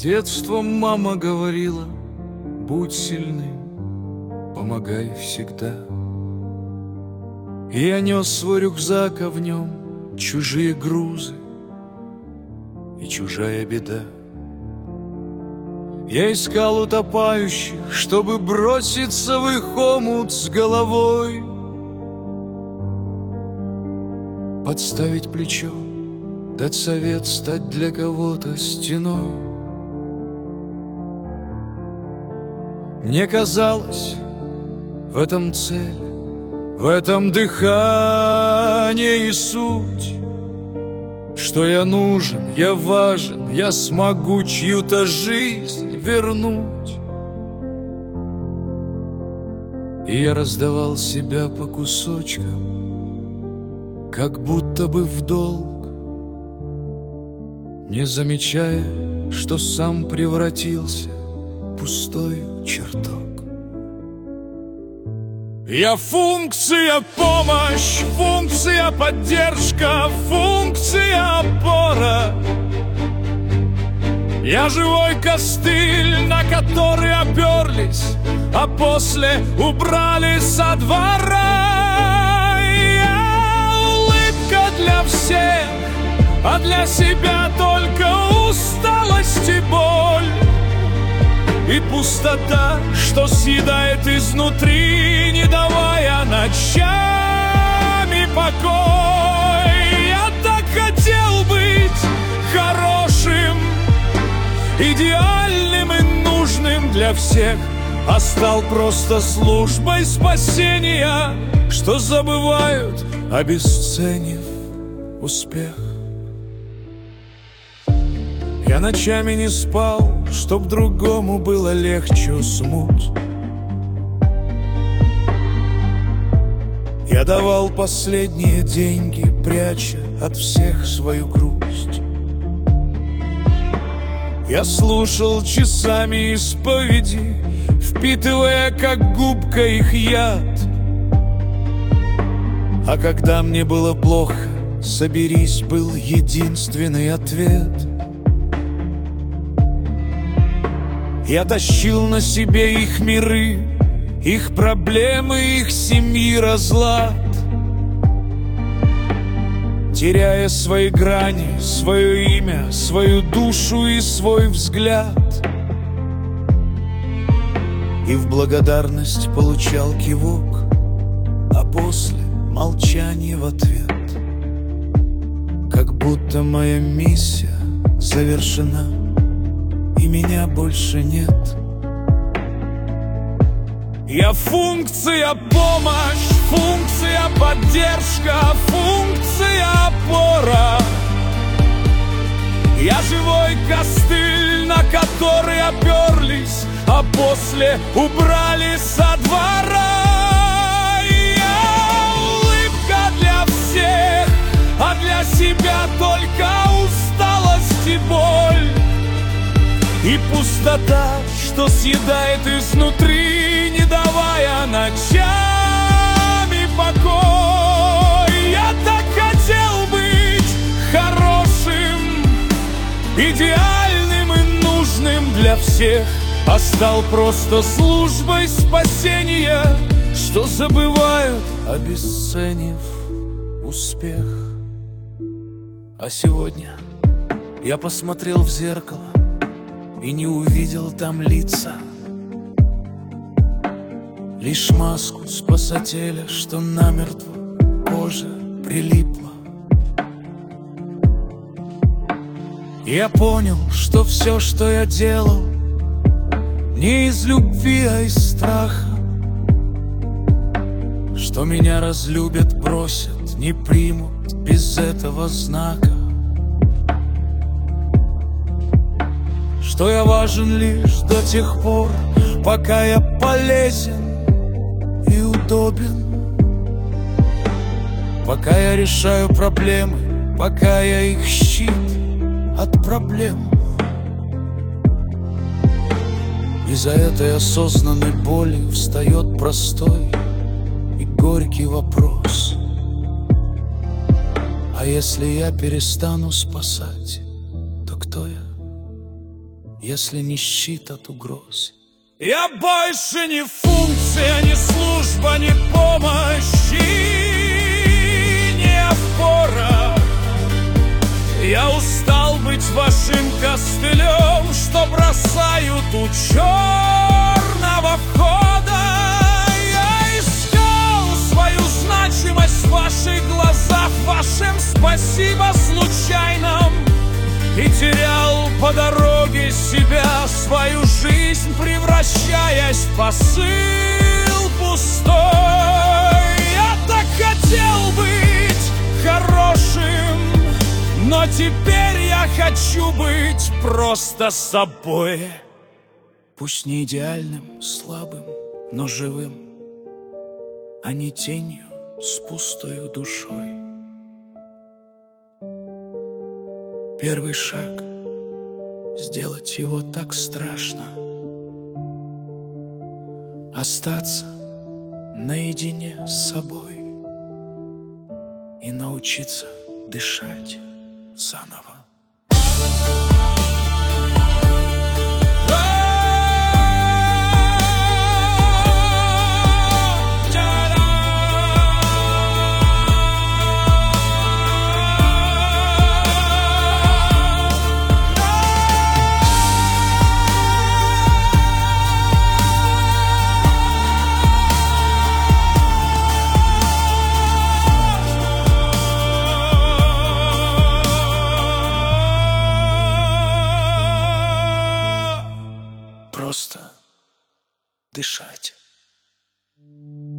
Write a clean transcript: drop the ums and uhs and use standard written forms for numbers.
детством мама говорила: будь сильным, помогай всегда. И я нес свой рюкзак, а в нем чужие грузы и чужая беда. Я искал утопающих, чтобы броситься в их омут с головой, подставить плечо, дать совет, стать для кого-то стеной. Мне казалось, в этом цель, в этом дыхание и суть, что я нужен, я важен, я смогу чью-то жизнь вернуть. И я раздавал себя по кусочкам, как будто бы в долг, не замечая, что сам превратился в пустой чертог. Я функция помощь, функция поддержка, функция опора. Я живой костыль, на который оперлись, а после убрали со двора. Я улыбка для всех, а для себя только усталость и боль. И пустота, что съедает изнутри, не давая ночами покой. Я так хотел быть хорошим, идеальным и нужным для всех, а стал просто службой спасения, что забывают, обесценив успех. Я ночами не спал, чтоб другому было легче уснуть. Я давал последние деньги, пряча от всех свою грусть. Я слушал часами исповеди, впитывая как губка их яд. А когда мне было плохо, соберись, был единственный ответ. Я тащил на себе их миры, их проблемы, их семьи разлад, теряя свои грани, свое имя, свою душу и свой взгляд. И в благодарность получал кивок, а после молчание в ответ. Как будто моя миссия завершена, и меня больше нет. Я функция помощь, функция поддержка, функция опора. Я живой костыль, на который оперлись, а после убрали со двора. Я улыбка для всех, а для себя только усталость и боль. И пустота, что съедает изнутри, не давая ночами покой. Я так хотел быть хорошим, идеальным и нужным для всех, а стал просто службой спасения, что забывают, обесценив успех. А сегодня я посмотрел в зеркало и не увидел там лица, лишь маску спасателя, что намертво кожа прилипла. Я понял, что все, что я делал, не из любви, а из страха, что меня разлюбят, бросят, не примут без этого знака, что я важен лишь до тех пор, пока я полезен и удобен, пока я решаю проблемы, пока я их щит от проблем. Из-за этой осознанной боли встает простой и горький вопрос: а если я перестану спасать, то кто я? если не щит от угроз. Я больше не функция, не служба, не помощь и не опора. Я устал быть вашим костылем, что бросают у черного входа. Я искал свою значимость в ваших глазах, в вашем спасибо случайном, и терял по дороге себя, свою жизнь превращаясь в посыл пустой. Я так хотел быть хорошим, но теперь я хочу быть просто собой. Пусть не идеальным, слабым, но живым, а не тенью с пустою душой. Первый шаг — сделать его так страшно. Остаться наедине с собой и научиться дышать заново. Просто дышать.